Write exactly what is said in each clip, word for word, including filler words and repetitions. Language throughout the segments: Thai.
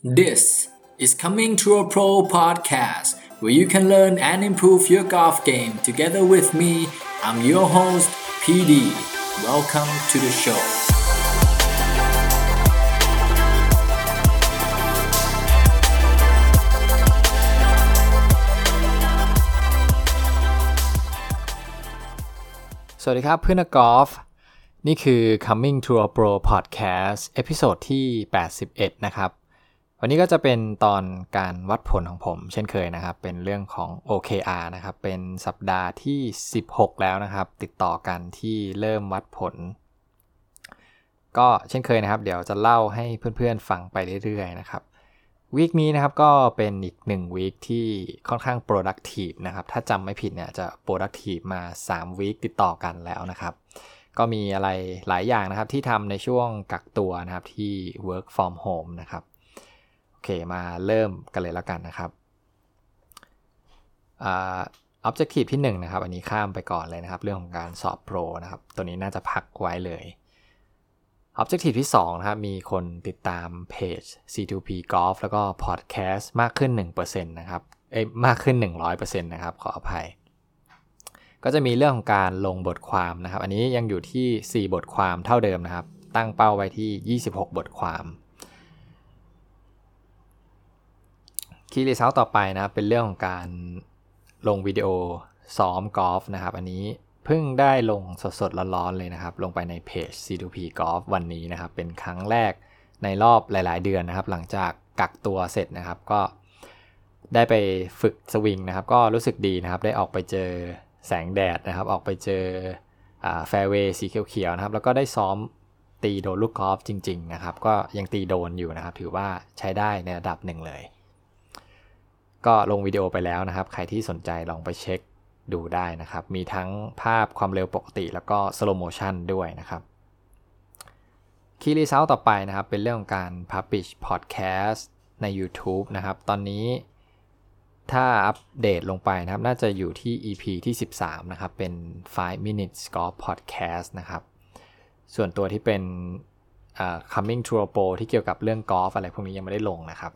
This is Coming to a Pro podcast, where you can learn and improve your golf game together with me. I'm your host, พี ดี Welcome to the show. สวัสดีครับเพื่อนนักกอล์ฟนี่คือ Coming to a Pro podcast เอพิโซดที่แปดสิบเอ็ดนะครับวันนี้ก็จะเป็นตอนการวัดผลของผมเช่นเคยนะครับเป็นเรื่องของ โอ เค อาร์ นะครับเป็นสัปดาห์ที่สิบหกแล้วนะครับติดต่อกันที่เริ่มวัดผลก็เช่นเคยนะครับเดี๋ยวจะเล่าให้เพื่อนๆฟังไปเรื่อยๆนะครับวีคนี้นะครับก็เป็นอีกหนึ่งวีคที่ค่อนข้าง productive นะครับถ้าจำไม่ผิดเนี่ยจะ productive มาสามวีคติดต่อกันแล้วนะครับก็มีอะไรหลายอย่างนะครับที่ทำในช่วงกักตัวนะครับที่ work from home นะครับโอเคมาเริ่มกันเลยแล้วกันนะครับอ่า objective ที่หนึ่งนะครับอันนี้ข้ามไปก่อนเลยนะครับเรื่องของการสอบโปรนะครับตัวนี้น่าจะพักไว้เลย objective ที่สองนะครับมีคนติดตามเพจ ซี ทู พี Golf แล้วก็ podcast มากขึ้น หนึ่งเปอร์เซ็นต์ นะครับเอ้ยมากขึ้น หนึ่งร้อยเปอร์เซ็นต์ นะครับขออภัยก็จะมีเรื่องของการลงบทความนะครับอันนี้ยังอยู่ที่สี่บทความเท่าเดิมนะครับตั้งเป้าไว้ที่ยี่สิบหกบทความคีย์รีเซลต่อไปนะครับเป็นเรื่องของการลงวิดีโอซ้อมกอล์ฟนะครับอันนี้เพิ่งได้ลงสดๆร้อนๆเลยนะครับลงไปในเพจ ซี ทู พี Golf วันนี้นะครับเป็นครั้งแรกในรอบหลายๆเดือนนะครับหลังจากกักตัวเสร็จนะครับก็ได้ไปฝึกสวิงนะครับก็รู้สึกดีนะครับได้ออกไปเจอแสงแดดนะครับออกไปเจออ่าแฟร์เวย์สีเขียวๆนะครับแล้วก็ได้ซ้อมตีโดนลูกกอล์ฟจริงๆนะครับก็ยังตีโดนอยู่นะครับถือว่าใช้ได้ในระดับหนึ่งเลยก็ลงวิดีโอไปแล้วนะครับใครที่สนใจลองไปเช็คดูได้นะครับมีทั้งภาพความเร็วปกติแล้วก็ slow motion ด้วยนะครับ Key Result ต่อไปนะครับเป็นเรื่องของการ publish podcast ใน YouTube นะครับตอนนี้ถ้าอัปเดตลงไปนะครับน่าจะอยู่ที่ อี พี ที่สิบสามนะครับเป็น five minutes golf podcast นะครับส่วนตัวที่เป็น uh, coming to a pro ที่เกี่ยวกับเรื่องกอล์ฟอะไรพวกนี้ยังไม่ได้ลงนะครับ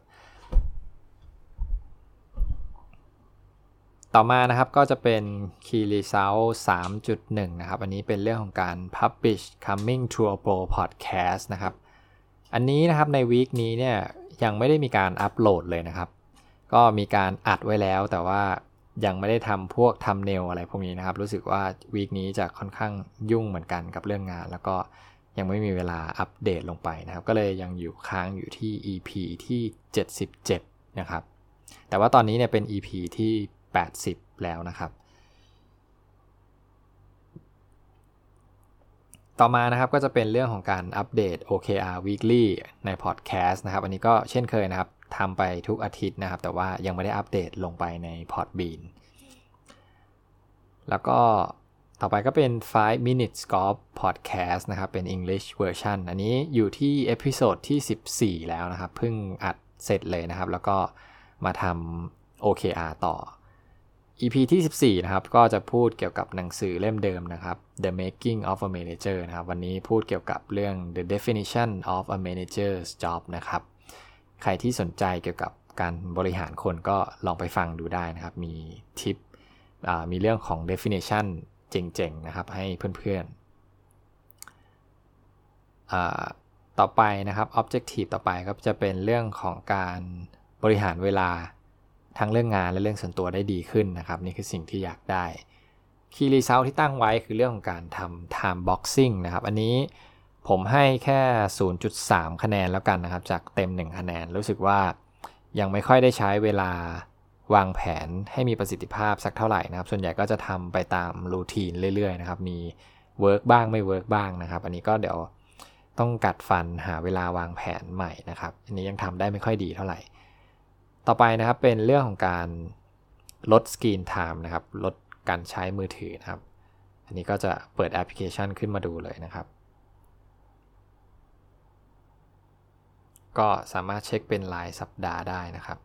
ต่อมานะครับก็จะเป็น Key Result สามจุดหนึ่ง นะครับอันนี้เป็นเรื่องของการ publish coming to a pro podcast นะครับอันนี้นะครับในวีคนี้เนี่ยยังไม่ได้มีการอัปโหลดเลยนะครับก็มีการอัดไว้แล้วแต่ว่ายังไม่ได้ทำพวกทำเนลอะไรพวกนี้นะครับรู้สึกว่าวีคนี้จะค่อนข้างยุ่งเหมือนกันกับเรื่องงานแล้วก็ยังไม่มีเวลาอัปเดตลงไปนะครับก็เลยยังอยู่ค้างอยู่ที่ อี พี ที่เจ็ดสิบเจ็ดนะครับแต่ว่าตอนนี้เนี่ยเป็น อี พี ที่แปดสิบแล้วนะครับต่อมานะครับก็จะเป็นเรื่องของการอัปเดต โอ เค อาร์ Weekly ใน Podcast นะครับอันนี้ก็เช่นเคยนะครับทำไปทุกอาทิตย์นะครับแต่ว่ายังไม่ได้อัปเดตลงไปใน Podbean แล้วก็ต่อไปก็เป็น five minutes golf podcast นะครับเป็น English version อันนี้อยู่ที่เอพิโซดที่สิบสี่แล้วนะครับเพิ่งอัดเสร็จเลยนะครับแล้วก็มาทำ โอ เค อาร์ ต่ออี พี ที่สิบสี่นะครับก็จะพูดเกี่ยวกับหนังสือเล่มเดิมนะครับ The Making of a Manager นะครับวันนี้พูดเกี่ยวกับเรื่อง The Definition of a Manager's Job นะครับใครที่สนใจเกี่ยวกับการบริหารคนก็ลองไปฟังดูได้นะครับมีทิปมีเรื่องของ definition เจ๋งๆนะครับให้เพื่อนๆต่อไปนะครับ objective ต่อไปก็จะเป็นเรื่องของการบริหารเวลาทั้งเรื่องงานและเรื่องส่วนตัวได้ดีขึ้นนะครับนี่คือสิ่งที่อยากได้ Key Result ที่ตั้งไว้คือเรื่องของการทำ Time Boxing นะครับอันนี้ผมให้แค่ ศูนย์จุดสาม คะแนนแล้วกันนะครับจากเต็มหนึ่งคะแนนรู้สึกว่ายังไม่ค่อยได้ใช้เวลาวางแผนให้มีประสิทธิภาพสักเท่าไหร่นะครับส่วนใหญ่ก็จะทำไปตามรูทีนเรื่อยๆนะครับมีเวิร์กบ้างไม่เวิร์กบ้างนะครับอันนี้ก็เดี๋ยวต้องกัดฟันหาเวลาวางแผนใหม่นะครับอันนี้ยังทำได้ไม่ค่อยดีเท่าไหร่ต่อไปนะครับเป็นเรื่องของการลด Screen Time นะครับลดการใช้มือถือนะครับอันนี้ก็จะเปิดแอปพลิเคชันขึ้นมาดูเลยนะครับก็สามารถเช็คเป็นรายสัปดาห์ได้นะครับ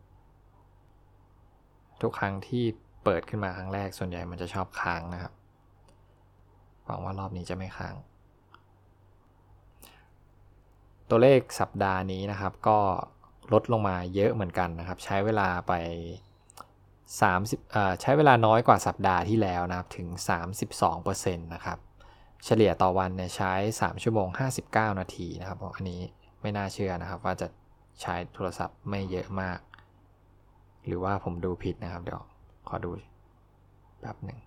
ทุกครั้งที่เปิดขึ้นมาครั้งแรกส่วนใหญ่มันจะชอบค้างนะครับหวังว่ารอบนี้จะไม่ค้างตัวเลขสัปดาห์นี้นะครับก็ลดลงมาเยอะเหมือนกันนะครับใช้เวลาไปสามสิบเอ่อใช้เวลาน้อยกว่าสัปดาห์ที่แล้วนะครับถึง สามสิบสองเปอร์เซ็นต์ นะครับเฉลี่ยต่อวันเนี่ยใช้สามชั่วโมงห้าสิบเก้านาทีนะครับอันนี้ไม่น่าเชื่อนะครับว่าจะใช้โทรศัพท์ไม่เยอะมากหรือว่าผมดูผิดนะครับเดี๋ยวขอดูแป๊บหนึ่ง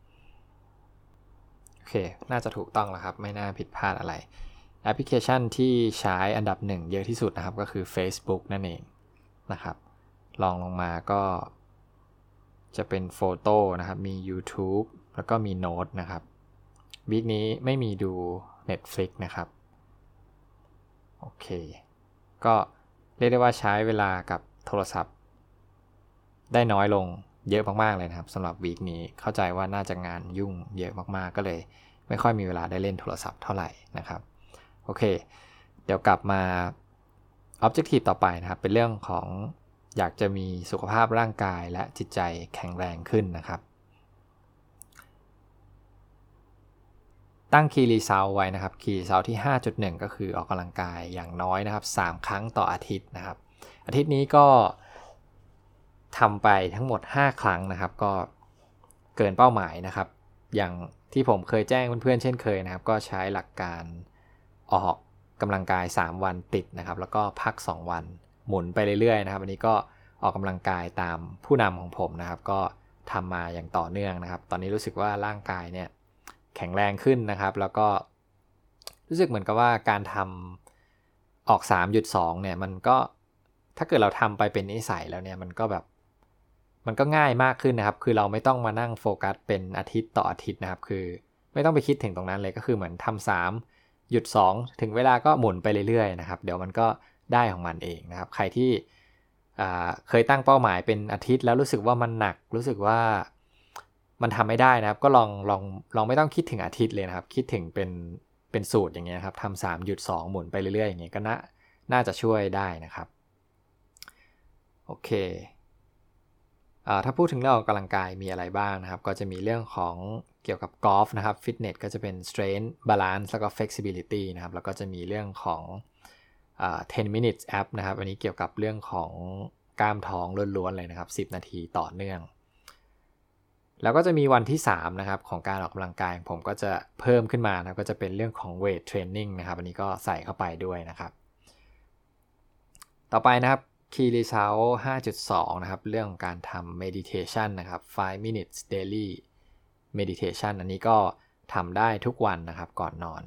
โอเคน่าจะถูกต้องแล้วครับไม่น่าผิดพลาดอะไรแอปพลิเคชันที่ใช้อันดับหนึ่งเยอะที่สุดนะครับก็คือ Facebook นั่นเองนะครับลองลงมาก็จะเป็นโฟโต้นะครับมี YouTube แล้วก็มีโน้ตนะครับวีคนี้ไม่มีดู Netflix นะครับโอเคก็เรียกได้ว่าใช้เวลากับโทรศัพท์ได้น้อยลงเยอะมากๆเลยนะครับสำหรับวีคนี้เข้าใจว่าน่าจะงานยุ่งเยอะมากๆก็เลยไม่ค่อยมีเวลาได้เล่นโทรศัพท์เท่าไหร่นะครับโอเคเดี๋ยวกลับมา Objective ต่อไปนะครับเป็นเรื่องของอยากจะมีสุขภาพร่างกายและจิตใจแข็งแรงขึ้นนะครับตั้ง Key Result ไว้นะครับ Key Result ที่ ห้าจุดหนึ่ง ก็คือออกกำลังกายอย่างน้อยนะครับสามครั้งต่ออาทิตย์นะครับอาทิตย์นี้ก็ทำไปทั้งหมดห้าครั้งนะครับก็เกินเป้าหมายนะครับอย่างที่ผมเคยแจ้งเพื่อนๆเช่นเคยนะครับก็ใช้หลักการออกกำลังกายสามวันติดนะครับแล้วก็พักสองวันหมุนไปเรื่อยๆนะครับอันนี้ก็ออกกำลังกายตามผู้นำของผมนะครับก็ทำมาอย่างต่อเนื่องนะครับตอนนี้รู้สึกว่าร่างกายเนี่ยแข็งแรงขึ้นนะครับแล้วก็รู้สึกเหมือนกับว่าการทำออก สามจุดสอง เนี่ยมันก็ถ้าเกิดเราทำไปเป็นนิสัยแล้วเนี่ยมันก็แบบมันก็ง่ายมากขึ้นนะครับคือเราไม่ต้องมานั่งโฟกัสเป็นอาทิตย์ต่ออาทิตย์นะครับคือไม่ต้องไปคิดถึงตรงนั้นเลยก็คือเหมือนทำสามหยุดสองถึงเวลาก็หมุนไปเรื่อยๆนะครับเดี๋ยวมันก็ได้ของมันเองนะครับใครที่เคยตั้งเป้าหมายเป็นอาทิตย์แล้วรู้สึกว่ามันหนักรู้สึกว่ามันทำไม่ได้นะครับก็ลองลองลองไม่ต้องคิดถึงอาทิตย์เลยนะครับคิดถึงเป็นเป็นสูตรอย่างเงี้ยครับทำสามหยุดสองหมุนไปเรื่อยๆอย่างเงี้ยก็น่าน่าจะช่วยได้นะครับโอเคถ้าพูดถึงเรื่องออกกำลังกายมีอะไรบ้างนะครับก็จะมีเรื่องของเกี่ยวกับกอล์ฟนะครับฟิตเนสก็จะเป็น strength balance แล้วก็ flexibility นะครับแล้วก็จะมีเรื่องของten minutes app นะครับอันนี้เกี่ยวกับเรื่องของกล้ามท้องล้วนๆเลยนะครับสิบนาทีต่อเนื่องแล้วก็จะมีวันที่สามนะครับของการออกกำลังกายผมก็จะเพิ่มขึ้นมานะก็จะเป็นเรื่องของ weight training นะครับอันนี้ก็ใส่เข้าไปด้วยนะครับต่อไปนะครับ Key Result ห้าจุดสอง นะครับเรื่องของการทำ meditation นะครับfive minutes daily meditation อันนี้ก็ทำได้ทุกวันนะครับก่อนนอน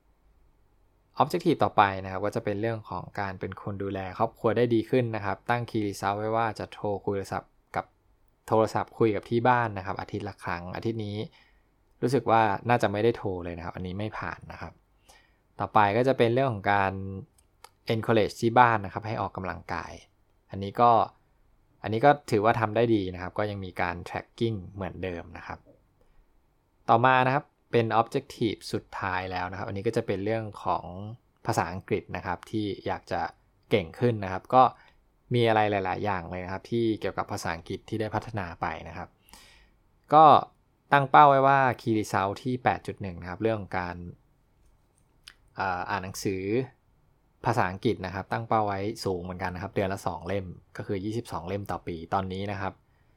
Objective ต่อไปนะครับก็จะเป็นเรื่องของการเป็นคนดูแลครอบครัวได้ดีขึ้นนะครับตั้ง Key Result ไว้ว่าจะโทรคุยโทรศัพท์กับโทรศัพท์คุยกับที่บ้านนะครับอาทิตย์ละครั้งอาทิตย์นี้รู้สึกว่าน่าจะไม่ได้โทรเลยนะครับอันนี้ไม่ผ่านนะครับต่อไปก็จะเป็นเรื่องของการ encourage ที่บ้านนะครับให้ออกกำลังกายอันนี้ก็อันนี้ก็ถือว่าทำได้ดีนะครับก็ยังมีการ tracking เหมือนเดิมนะครับต่อมานะครับเป็น objective สุดท้ายแล้วนะครับอันนี้ก็จะเป็นเรื่องของภาษาอังกฤษนะครับที่อยากจะเก่งขึ้นนะครับก็มีอะไรหลายๆอย่างเลยนะครับที่เกี่ยวกับภาษาอังกฤษที่ได้พัฒนาไปนะครับก็ตั้งเป้าไว้ว่า Key Result ที่ แปดจุดหนึ่ง นะครับเรื่องของการอ่านหนังสือภาษาอังกฤษนะครับตั้งเป้าไว้สูงเหมือนกันนะครับเดือนละสองเล่มก็คือยี่สิบสองเล่มต่อปีตอนนี้นะครับ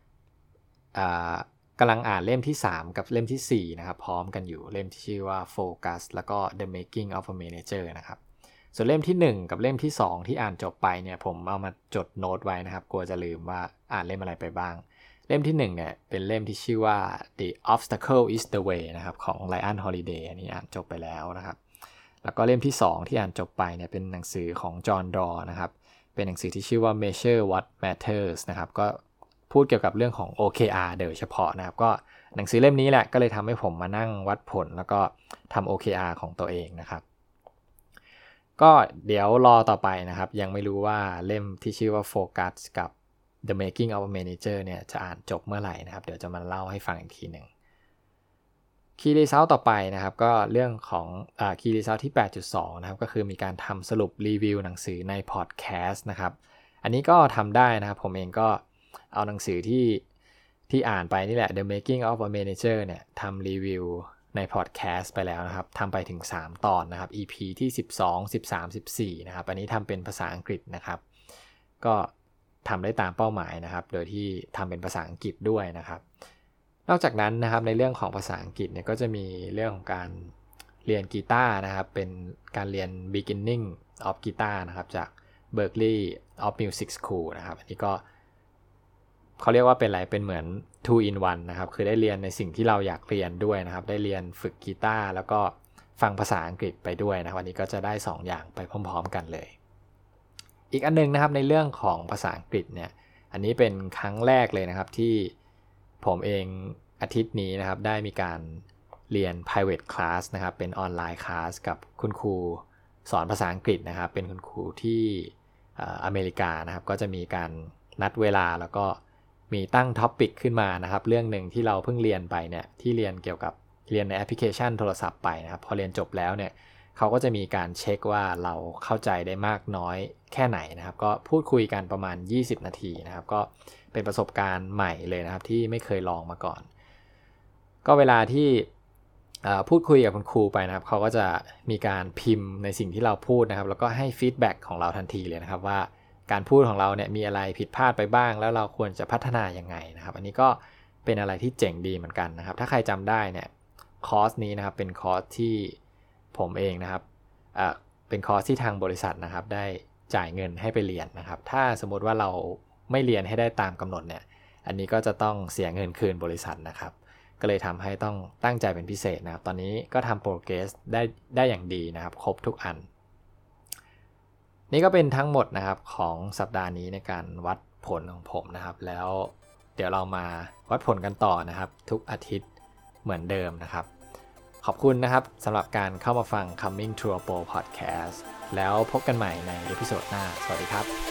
กำลังอ่านเล่มที่สามกับเล่มที่สี่นะครับพร้อมกันอยู่เล่มที่ชื่อว่า Focus แล้วก็ The Making of a Manager นะครับส่วนเล่มที่หนึ่งกับเล่มที่สองที่อ่านจบไปเนี่ยผมเอามาจดโน้ตไว้นะครับกลัวจะลืมว่าอ่านเล่มอะไรไปบ้างเล่มที่หนึ่งเนี่ยเป็นเล่มที่ชื่อว่า The Obstacle is the Way นะครับของ Ryan Holiday อันนี้อ่านจบไปแล้วนะครับแล้วก็เล่มที่สองที่อ่านจบไปเนี่ยเป็นหนังสือของ John Doerr นะครับเป็นหนังสือที่ชื่อว่า Measure What Matters นะครับก็พูดเกี่ยวกับเรื่องของ โอ เค อาร์ โดยเฉพาะนะครับก็หนังสือเล่มนี้แหละก็เลยทำให้ผมมานั่งวัดผลแล้วก็ทำ โอ เค อาร์ ของตัวเองนะครับก็เดี๋ยวรอต่อไปนะครับยังไม่รู้ว่าเล่มที่ชื่อว่า Focus กับ The Making of a Manager เนี่ยจะอ่านจบเมื่อไหร่นะครับเดี๋ยวจะมาเล่าให้ฟังอีกทีหนึ่ง Key Result ต่อไปนะครับก็เรื่องของอ่า Key Result ที่ แปดจุดสอง นะครับก็คือมีการทำสรุปรีวิวหนังสือในพอดแคสต์นะครับอันนี้ก็ทำได้นะครับผมเองก็เอาหนังสือที่ที่อ่านไปนี่แหละ The Making of a Manager เนี่ยทำรีวิวในพอดแคสต์ไปแล้วนะครับทำไปถึงสามตอนนะครับ อี พี ที่สิบสอง สิบสาม สิบสี่นะครับอันนี้ทำเป็นภาษาอังกฤษนะครับก็ทำได้ตามเป้าหมายนะครับโดยที่ทำเป็นภาษาอังกฤษด้วยนะครับนอกจากนั้นนะครับในเรื่องของภาษาอังกฤษเนี่ยก็จะมีเรื่องของการเรียนกีตาร์นะครับเป็นการเรียน beginning of guitar นะครับจาก Berklee of Music School นะครับอันนี้ก็เขาเรียกว่าเป็นอะไรเป็นเหมือน two in one นะครับคือได้เรียนในสิ่งที่เราอยากเรียนด้วยนะครับได้เรียนฝึกกีตาร์แล้วก็ฟังภาษาอังกฤษไปด้วยนะครับวันนี้ก็จะได้สองอย่างไปพร้อมๆกันเลยอีกอันนึงนะครับในเรื่องของภาษาอังกฤษเนี่ยอันนี้เป็นครั้งแรกเลยนะครับที่ผมเองอาทิตย์นี้นะครับได้มีการเรียน private class นะครับเป็นออนไลน์คลาสกับคุณครูสอนภาษาอังกฤษนะครับเป็นคุณครูที่อเมริกานะครับก็จะมีการนัดเวลาแล้วก็มีตั้งท็อปิกขึ้นมานะครับเรื่องหนึ่งที่เราเพิ่งเรียนไปเนี่ยที่เรียนเกี่ยวกับเรียนในแอปพลิเคชันโทรศัพท์ไปนะครับพอเรียนจบแล้วเนี่ยเขาก็จะมีการเช็คว่าเราเข้าใจได้มากน้อยแค่ไหนนะครับก็พูดคุยกันประมาณยี่สิบนาทีนะครับก็เป็นประสบการณ์ใหม่เลยนะครับที่ไม่เคยลองมาก่อนก็เวลาที่พูดคุยกับคุณครูไปนะครับเขาก็จะมีการพิมพ์ในสิ่งที่เราพูดนะครับแล้วก็ให้ฟีดแบ็กของเราทันทีเลยนะครับว่าการพูดของเราเนี่ยมีอะไรผิดพลาดไปบ้างแล้วเราควรจะพัฒนายังไงนะครับอันนี้ก็เป็นอะไรที่เจ๋งดีเหมือนกันนะครับถ้าใครจำได้เนี่ยคอร์สนี้นะครับเป็นคอร์สที่ผมเองนะครับอ่าเป็นคอร์สที่ทางบริษัทนะครับได้จ่ายเงินให้ไปเรียนนะครับถ้าสมมติว่าเราไม่เรียนให้ได้ตามกำหนดเนี่ยอันนี้ก็จะต้องเสียเงินคืนบริษัทนะครับก็เลยทำให้ต้องตั้งใจเป็นพิเศษนะครับตอนนี้ก็ทำโปรเกรสได้ได้อย่างดีนะครับครบทุกอันนี่ก็เป็นทั้งหมดนะครับของสัปดาห์นี้ในการวัดผลของผมนะครับแล้วเดี๋ยวเรามาวัดผลกันต่อนะครับทุกอาทิตย์เหมือนเดิมนะครับขอบคุณนะครับสำหรับการเข้ามาฟัง Coming to a Pro Podcast แล้วพบกันใหม่ในเอพิโซดหน้าสวัสดีครับ